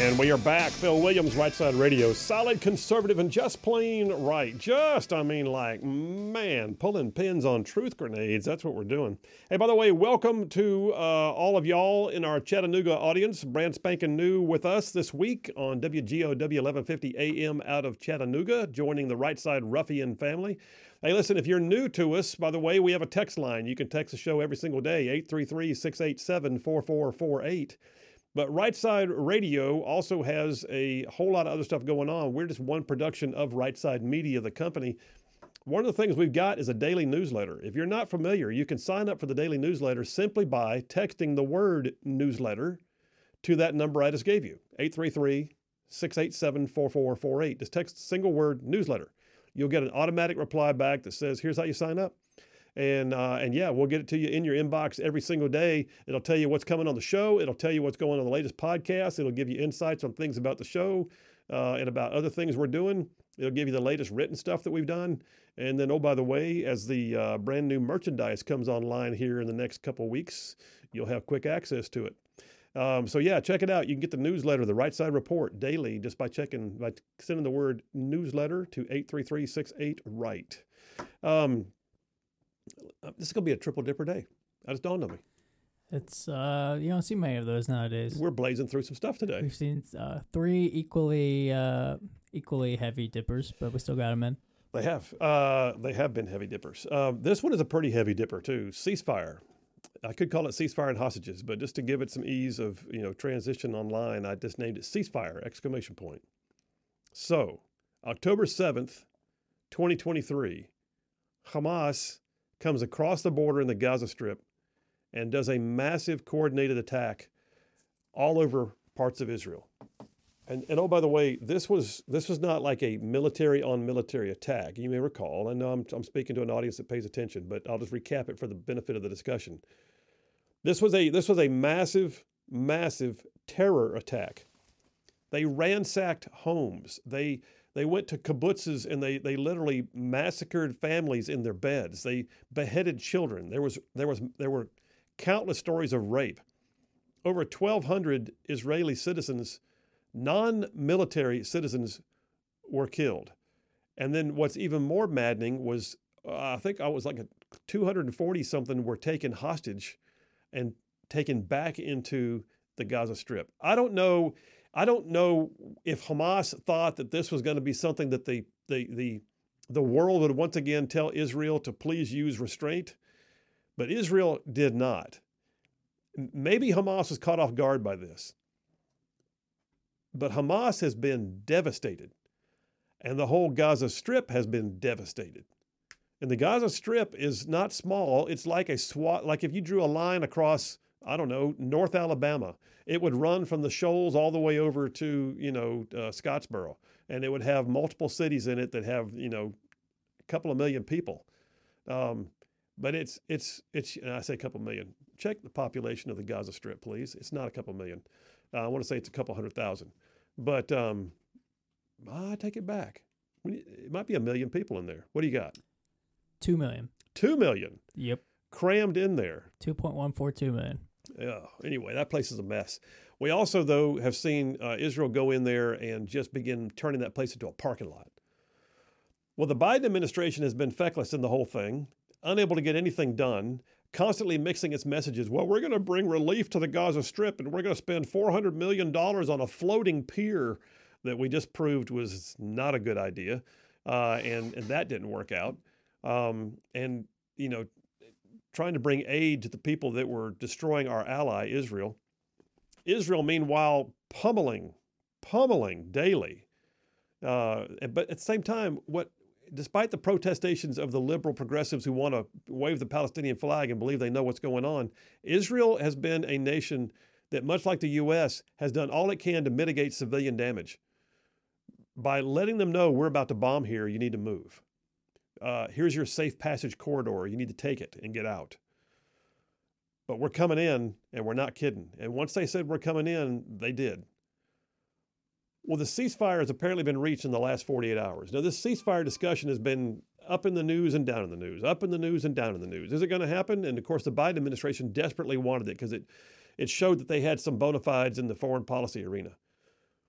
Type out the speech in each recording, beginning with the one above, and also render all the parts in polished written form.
And we are back. Phil Williams, Right Side Radio. Solid conservative and just plain right. Pulling pins on truth grenades. That's what we're doing. Hey, by the way, welcome to all of y'all in our Chattanooga audience. Brand spanking new with us this week on WGOW 1150 AM out of Chattanooga, joining the Right Side Ruffian family. Hey, listen, if you're new to us, by the way, we have a text line. You can text the show every single day, 833-687-4448. But Right Side Radio also has a whole lot of other stuff going on. We're just one production of Right Side Media, the company. One of the things we've got is a daily newsletter. If you're not familiar, you can sign up for the daily newsletter simply by texting the word newsletter to that number I just gave you, 833-687-4448. Just text the single word newsletter. You'll get an automatic reply back that says, here's how you sign up. And yeah, we'll get it to you in your inbox every single day. It'll tell you what's coming on the show. It'll tell you what's going on the latest podcast. It'll give you insights on things about the show and about other things we're doing. It'll give you the latest written stuff that we've done. And then, oh, by the way, as the brand new merchandise comes online here in the next couple of weeks, you'll have quick access to it. So yeah, check it out. You can get the newsletter, the Right Side Report, daily just by sending the word newsletter to 833-68-RIGHT. This is going to be a triple dipper day. That just dawned on me. It's, you don't see many of those nowadays. We're blazing through some stuff today. We've seen three equally heavy dippers, but we still got them in. They have been heavy dippers. This one is a pretty heavy dipper too. Ceasefire. I could call it ceasefire and hostages, but just to give it some ease of, transition online, I just named it ceasefire, ! So, October 7th, 2023, Hamas comes across the border in the Gaza Strip and does a massive coordinated attack all over parts of Israel. And oh, by the way, this was not like a military on military attack. You may recall, I know I'm speaking to an audience that pays attention, but I'll just recap it for the benefit of the discussion. This was a massive, massive terror attack. They ransacked homes. They went to kibbutzes and they literally massacred families in their beds. They beheaded children. There were countless stories of rape. Over 1,200 Israeli citizens, non-military citizens, were killed. And then what's even more maddening was, I think I was like 240 something were taken hostage and taken back into the Gaza Strip. I don't know if Hamas thought that this was going to be something that the world would once again tell Israel to please use restraint, but Israel did not. Maybe Hamas was caught off guard by this, but Hamas has been devastated, and the whole Gaza Strip has been devastated. And the Gaza Strip is not small. It's like like if you drew a line across, I don't know, North Alabama, it would run from the Shoals all the way over to, Scottsboro. And it would have multiple cities in it that have, a couple of million people. But it's and I say a couple million. Check the population of the Gaza Strip, please. It's not a couple million. I want to say it's a couple 100,000. But I take it back. It might be 1 million people in there. What do you got? 2 million. 2 million? Yep. Crammed in there. 2.142 million. Yeah. Anyway, that place is a mess. We also, though, have seen Israel go in there and just begin turning that place into a parking lot. Well, the Biden administration has been feckless in the whole thing, unable to get anything done, constantly mixing its messages. Well, we're going to bring relief to the Gaza Strip, and we're going to spend $400 million on a floating pier that we just proved was not a good idea, and that didn't work out. Trying to bring aid to the people that were destroying our ally, Israel. Israel, meanwhile, pummeling daily. But at the same time, despite the protestations of the liberal progressives who want to wave the Palestinian flag and believe they know what's going on, Israel has been a nation that, much like the U.S., has done all it can to mitigate civilian damage. By letting them know we're about to bomb here, you need to move. Here's your safe passage corridor. You need to take it and get out. But we're coming in, and we're not kidding. And once they said we're coming in, they did. Well, the ceasefire has apparently been reached in the last 48 hours. Now, this ceasefire discussion has been up in the news and down in the news, up in the news and down in the news. Is it going to happen? And, of course, the Biden administration desperately wanted it because it showed that they had some bona fides in the foreign policy arena.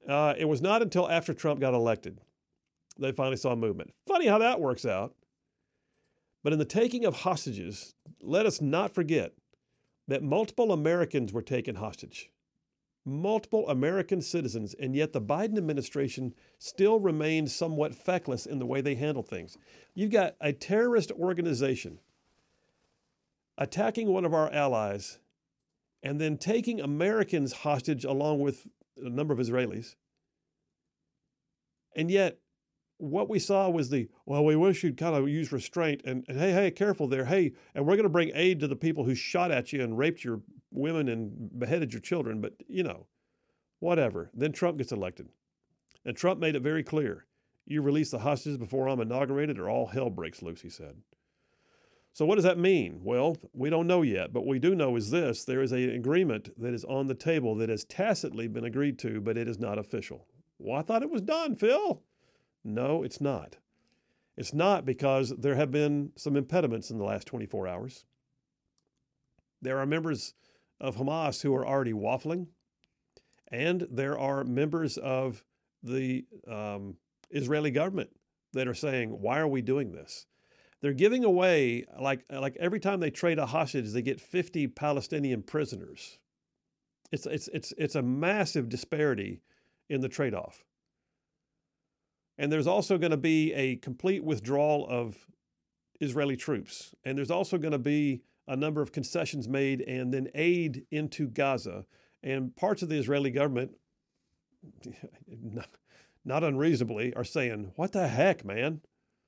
It was not until after Trump got elected they finally saw movement. Funny how that works out. But in the taking of hostages, let us not forget that multiple Americans were taken hostage. Multiple American citizens, and yet the Biden administration still remains somewhat feckless in the way they handle things. You've got a terrorist organization attacking one of our allies and then taking Americans hostage along with a number of Israelis. And yet, what we saw was we wish you'd kind of use restraint and hey, careful there. Hey, and we're going to bring aid to the people who shot at you and raped your women and beheaded your children. But, whatever. Then Trump gets elected. And Trump made it very clear. You release the hostages before I'm inaugurated or all hell breaks loose, he said. So what does that mean? Well, we don't know yet, but what we do know is this. There is an agreement that is on the table that has tacitly been agreed to, but it is not official. Well, I thought it was done, Phil. No, it's not. It's not because there have been some impediments in the last 24 hours. There are members of Hamas who are already waffling, and there are members of the Israeli government that are saying, why are we doing this? They're giving away, like every time they trade a hostage, they get 50 Palestinian prisoners. It's a massive disparity in the trade-off. And there's also going to be a complete withdrawal of Israeli troops. And there's also going to be a number of concessions made and then aid into Gaza. And parts of the Israeli government, not unreasonably, are saying, what the heck, man?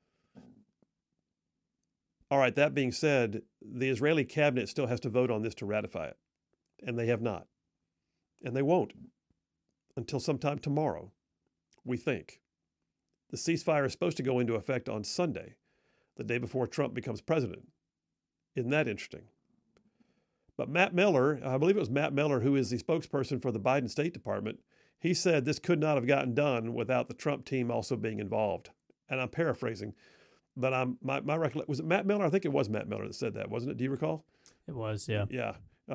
All right, that being said, the Israeli cabinet still has to vote on this to ratify it. And they have not. And they won't until sometime tomorrow, we think. The ceasefire is supposed to go into effect on Sunday, the day before Trump becomes president. Isn't that interesting? But Matt Miller, I believe it was Matt Miller, who is the spokesperson for the Biden State Department, he said this could not have gotten done without the Trump team also being involved. And I'm paraphrasing, but my recollection, was it Matt Miller? I think it was Matt Miller that said that, wasn't it? Do you recall? It was, yeah. Yeah.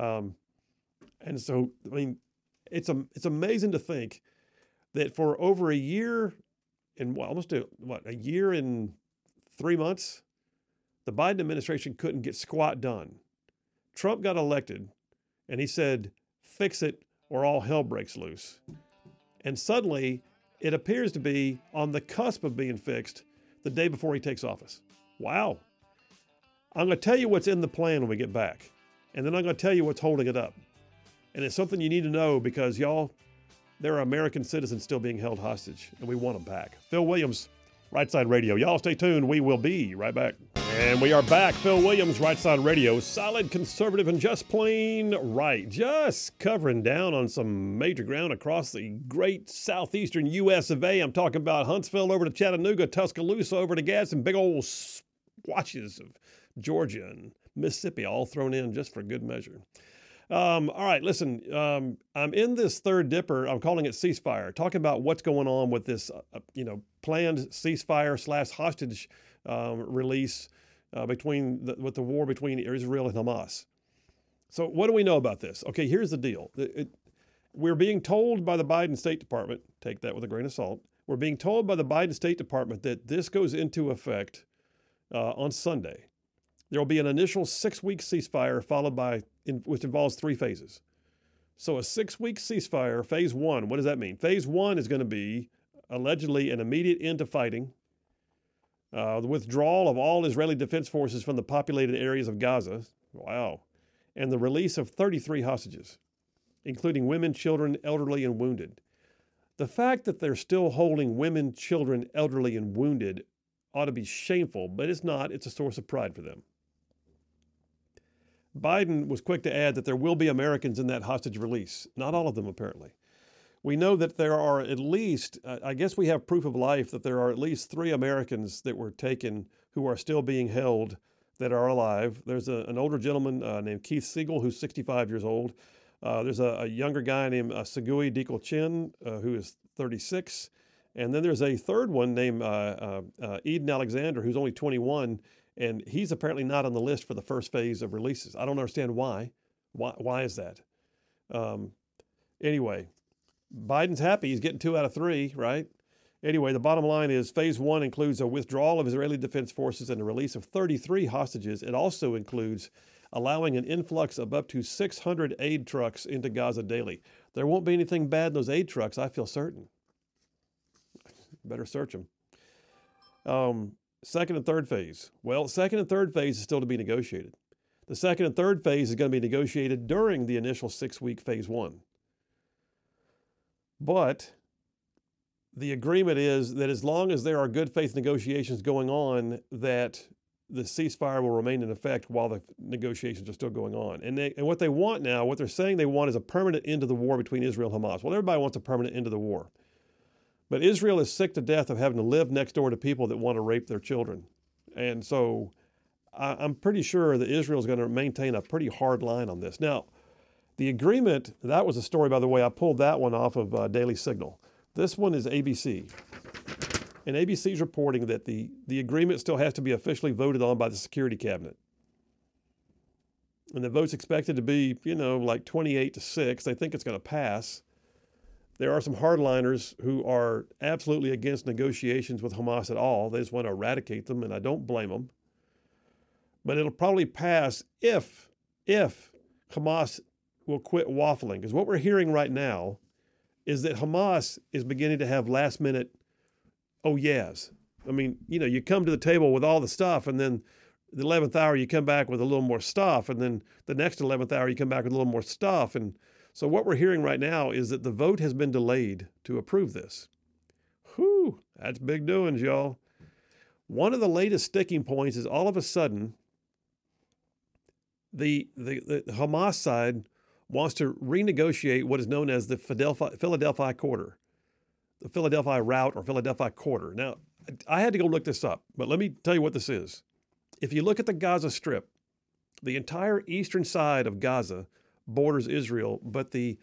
And so, I mean, it's amazing to think that for over a year and almost a year and 3 months, the Biden administration couldn't get squat done. Trump got elected, and he said, fix it or all hell breaks loose. And suddenly, it appears to be on the cusp of being fixed the day before he takes office. Wow. I'm going to tell you what's in the plan when we get back, and then I'm going to tell you what's holding it up. And it's something you need to know because, y'all, there are American citizens still being held hostage, and we want them back. Phil Williams, Right Side Radio. Y'all stay tuned. We will be right back. And we are back. Phil Williams, Right Side Radio. Solid, conservative, and just plain right. Just covering down on some major ground across the great southeastern U.S. of A. I'm talking about Huntsville over to Chattanooga, Tuscaloosa over to Gadsden, big old swatches of Georgia and Mississippi all thrown in just for good measure. All right, listen, I'm in this third dipper. I'm calling it ceasefire, talking about what's going on with this, planned ceasefire / hostage release with the war between Israel and Hamas. So what do we know about this? Okay, here's the deal. We're being told by the Biden State Department, take that with a grain of salt. We're being told by the Biden State Department that this goes into effect on Sunday. There will be an initial 6-week ceasefire followed by, which involves 3 phases. So a 6-week ceasefire, phase 1, what does that mean? Phase 1 is going to be allegedly an immediate end to fighting, the withdrawal of all Israeli defense forces from the populated areas of Gaza. Wow. And the release of 33 hostages, including women, children, elderly, and wounded. The fact that they're still holding women, children, elderly, and wounded ought to be shameful, but it's not. It's a source of pride for them. Biden was quick to add that there will be Americans in that hostage release. Not all of them, apparently. We know that there are at least, I guess we have proof of life that there are at least 3 Americans that were taken who are still being held that are alive. There's an older gentleman named Keith Siegel, who's 65 years old. There's a younger guy named Segui Dikl Chin, who is 36. And then there's a third one named Eden Alexander, who's only 21. And he's apparently not on the list for the first phase of releases. I don't understand why. Why is that? Anyway, Biden's happy. He's getting 2 out of 3, right? Anyway, the bottom line is phase 1 includes a withdrawal of Israeli defense forces and the release of 33 hostages. It also includes allowing an influx of up to 600 aid trucks into Gaza daily. There won't be anything bad in those aid trucks, I feel certain. Better search them. Second and third phase. Well, second and third phase is still to be negotiated. The second and third phase is going to be negotiated during the initial 6-week phase 1. But the agreement is that as long as there are good faith negotiations going on, that the ceasefire will remain in effect while the negotiations are still going on. And what they want now, what they're saying they want is a permanent end to the war between Israel and Hamas. Well, everybody wants a permanent end to the war. But Israel is sick to death of having to live next door to people that want to rape their children. And so I'm pretty sure that Israel is going to maintain a pretty hard line on this. Now, the agreement, that was a story, by the way, I pulled that one off of Daily Signal. This one is ABC. And ABC is reporting that the agreement still has to be officially voted on by the Security Cabinet. And the vote's expected to be, like 28-6. They think it's going to pass. There are some hardliners who are absolutely against negotiations with Hamas at all. They just want to eradicate them, and I don't blame them. But it'll probably pass if Hamas will quit waffling. Because what we're hearing right now is that Hamas is beginning to have last-minute oh yes. I mean, you come to the table with all the stuff, and then the 11th hour you come back with a little more stuff, and then the next 11th hour you come back with a little more stuff. And so what we're hearing right now is that the vote has been delayed to approve this. Whew, that's big doings, y'all. One of the latest sticking points is all of a sudden the Hamas side wants to renegotiate what is known as the Philadelphia Quarter. The Philadelphia Route or Philadelphia Quarter. Now, I had to go look this up, but let me tell you what this is. If you look at the Gaza Strip, the entire eastern side of Gaza borders Israel, but the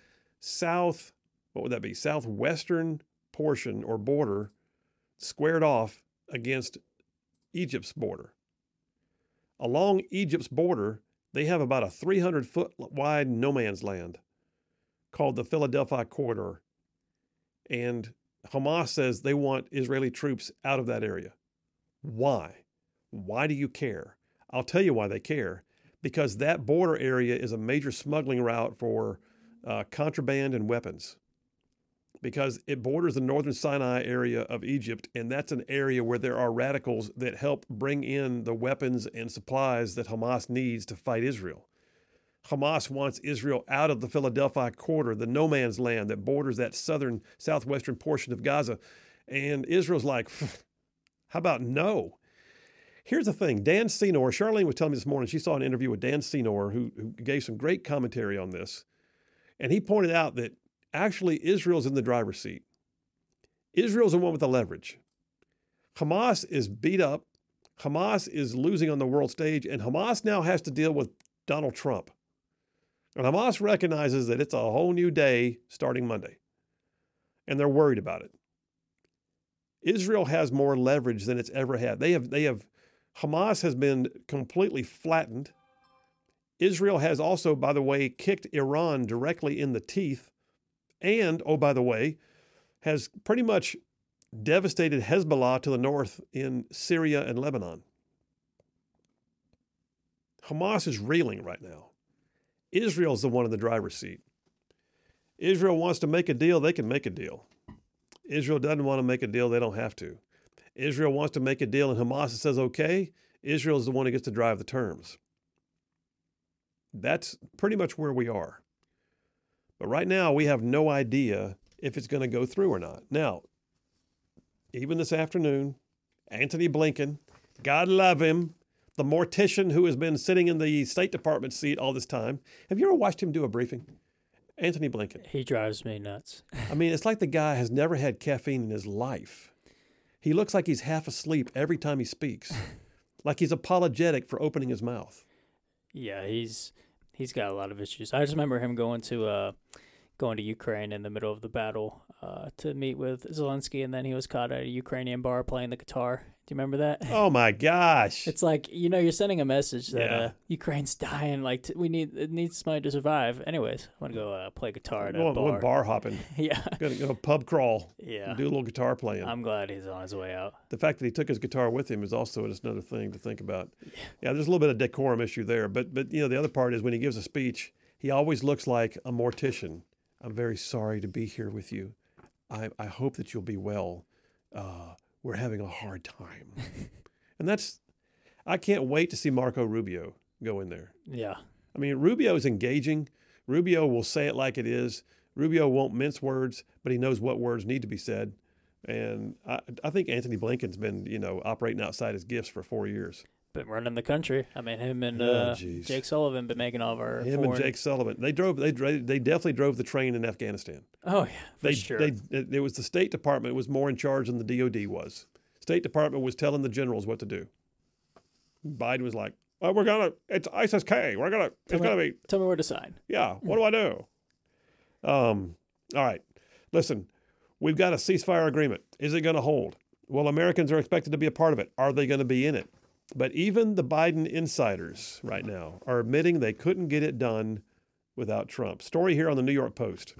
southwestern portion or border squared off against Egypt's border. Along Egypt's border, they have about a 300-foot wide no man's land called the Philadelphia Corridor. And Hamas says they want Israeli troops out of that area. Why? Why do you care? I'll tell you why they care. Because that border area is a major smuggling route for contraband and weapons. Because it borders the northern Sinai area of Egypt, and that's an area where there are radicals that help bring in the weapons and supplies that Hamas needs to fight Israel. Hamas wants Israel out of the Philadelphia Quarter, the no man's land that borders that southwestern portion of Gaza. And Israel's like, how about no? Here's the thing. Dan Senor, Charlene was telling me this morning, she saw an interview with Dan Senor who gave some great commentary on this. And he pointed out that actually Israel's in the driver's seat. Israel's the one with the leverage. Hamas is beat up. Hamas is losing on the world stage. And Hamas now has to deal with Donald Trump. And Hamas recognizes that it's a whole new day starting Monday. And they're worried about it. Israel has more leverage than it's ever had. Hamas has been completely flattened. Israel has also, by the way, kicked Iran directly in the teeth. And, oh, by the way, has pretty much devastated Hezbollah to the north in Syria and Lebanon. Hamas is reeling right now. Israel's the one in the driver's seat. Israel wants to make a deal, they can make a deal. Israel doesn't want to make a deal, they don't have to. Israel wants to make a deal and Hamas says, okay, Israel is the one who gets to drive the terms. That's pretty much where we are. But right now, we have no idea if it's going to go through or not. Now, even this afternoon, Antony Blinken, God love him, the mortician who has been sitting in the State Department seat all this time. Have you ever watched him do a briefing? Antony Blinken. He drives me nuts. I mean, it's like the guy has never had caffeine in his life. He looks like he's half asleep every time he speaks, like he's apologetic for opening his mouth. Yeah, he's got a lot of issues. I just remember him going to Ukraine in the middle of the battle to meet with Zelensky, and then he was caught at a Ukrainian bar playing the guitar. Do you remember that? Oh my gosh! It's like, you're sending a message that Yeah. Ukraine's dying. Like it needs somebody to survive. Anyways, I want to go play guitar at a Going bar. bar hopping. Yeah, Gonna go pub crawl. yeah. Do a little guitar playing. I'm glad he's on his way out. The fact that he took his guitar with him is also just another thing to think about. Yeah, there's a little bit of decorum issue there, but the other part is when he gives a speech, he always looks like a mortician. I'm very sorry to be here with you. I hope that you'll be well. We're having a hard time, and I can't wait to see Marco Rubio go in there. Yeah. I mean, Rubio is engaging. Rubio will say it like it is. Rubio won't mince words, but he knows what words need to be said. And I think Anthony Blinken's been, operating outside his gifts for 4 years. Been running the country. I mean, him and Jake Sullivan been making all of our And Jake Sullivan. They definitely drove the train in Afghanistan. Oh, yeah, for sure. It was the State Department was more in charge than the DOD was. State Department was telling the generals what to do. Biden was like, "Oh, it's ISIS-K. Tell me where to sign." Yeah, what do I do? All right. Listen, we've got a ceasefire agreement. Is it going to hold? Well, Americans are expected to be a part of it. Are they going to be in it? But even the Biden insiders right now are admitting they couldn't get it done without Trump. Story here on the New York Post.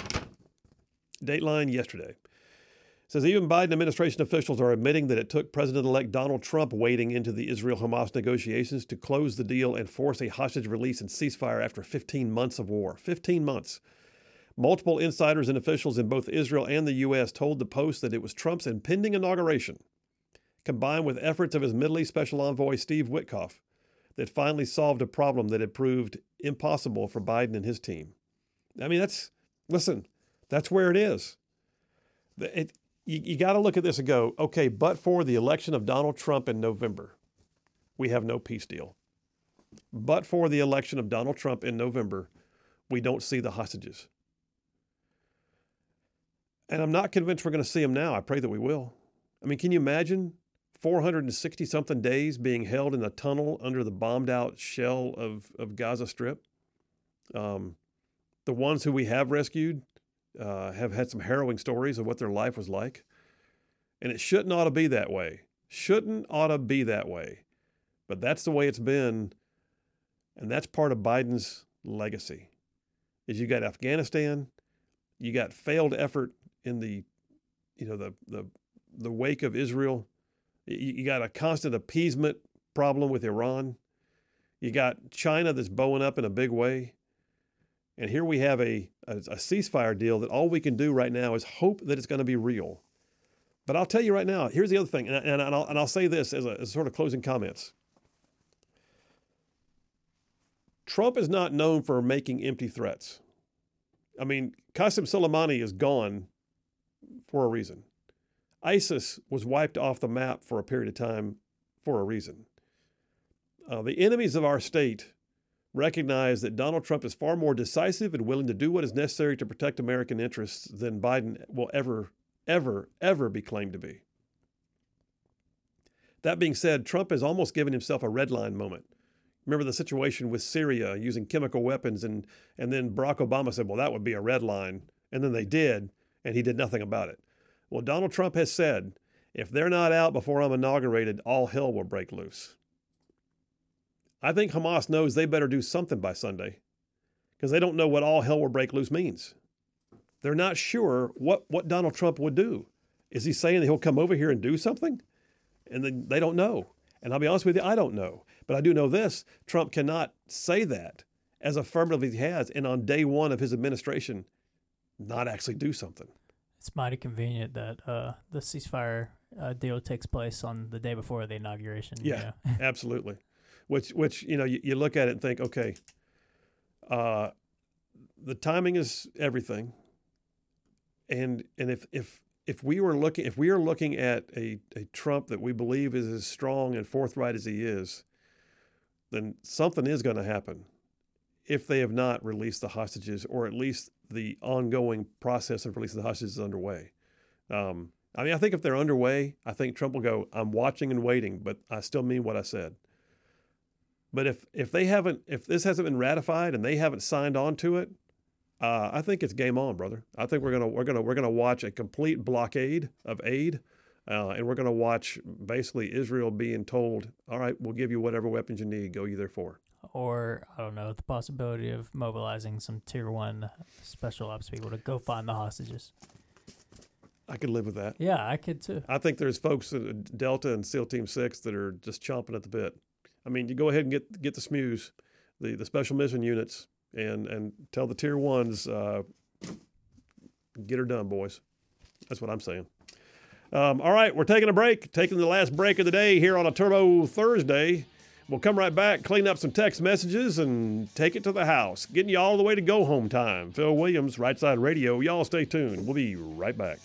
Dateline yesterday. Says even Biden administration officials are admitting that it took President-elect Donald Trump wading into the Israel-Hamas negotiations to close the deal and force a hostage release and ceasefire after 15 months of war. 15 months. Multiple insiders and officials in both Israel and the U.S. told the Post that it was Trump's impending inauguration, combined with efforts of his Middle East Special Envoy Steve Witkoff, that finally solved a problem that had proved impossible for Biden and his team. I mean, that's where it is. You got to look at this and go, okay, but for the election of Donald Trump in November, we have no peace deal. But for the election of Donald Trump in November, we don't see the hostages. And I'm not convinced we're going to see them now. I pray that we will. I mean, can you imagine 460-something days being held in a tunnel under the bombed-out shell of Gaza Strip? The ones who we have rescued have had some harrowing stories of what their life was like. And it shouldn't ought to be that way. But that's the way it's been. And that's part of Biden's legacy. Is you got Afghanistan, you got failed effort in the wake of Israel. You got a constant appeasement problem with Iran. You got China that's bowing up in a big way. And here we have a ceasefire deal that all we can do right now is hope that it's going to be real. But I'll tell you right now, here's the other thing, and I'll say this as sort of closing comments. Trump is not known for making empty threats. I mean, Qasem Soleimani is gone for a reason. ISIS was wiped off the map for a period of time for a reason. The enemies of our state recognize that Donald Trump is far more decisive and willing to do what is necessary to protect American interests than Biden will ever be claimed to be. That being said, Trump has almost given himself a red line moment. Remember the situation with Syria using chemical weapons, and then Barack Obama said, well, that would be a red line. And then they did, and he did nothing about it. Well, Donald Trump has said, if they're not out before I'm inaugurated, all hell will break loose. I think Hamas knows they better do something by Sunday because they don't know what all hell will break loose means. They're not sure what Donald Trump would do. Is he saying that he'll come over here and do something? And then they don't know. And I'll be honest with you, I don't know. But I do know this, Trump cannot say that as affirmatively as he has, and on day one of his administration, not actually do something. It's mighty convenient that the ceasefire deal takes place on the day before the inauguration. Yeah, absolutely. Which you look at it and think, okay, the timing is everything. And if we are looking at a Trump that we believe is as strong and forthright as he is, then something is going to happen if they have not released the hostages, or at least the ongoing process of releasing the hostages is underway. I think if they're underway, I think Trump will go, I'm watching and waiting, but I still mean what I said. But if this hasn't been ratified and they haven't signed on to it, I think it's game on, brother. I think we're gonna watch a complete blockade of aid, and we're gonna watch basically Israel being told, "All right, we'll give you whatever weapons you need. Go you therefore." Or, I don't know, the possibility of mobilizing some Tier 1 special ops people to go find the hostages. I could live with that. Yeah, I could too. I think there's folks in Delta and SEAL Team 6 that are just chomping at the bit. I mean, you go ahead and get the SMUs, the special mission units, and tell the Tier 1s, get her done, boys. That's what I'm saying. All right, we're taking a break, taking the last break of the day here on a Turbo Thursday. We'll come right back, clean up some text messages, and take it to the house. Getting you all the way to go home time. Phil Williams, Right Side Radio. Y'all stay tuned. We'll be right back.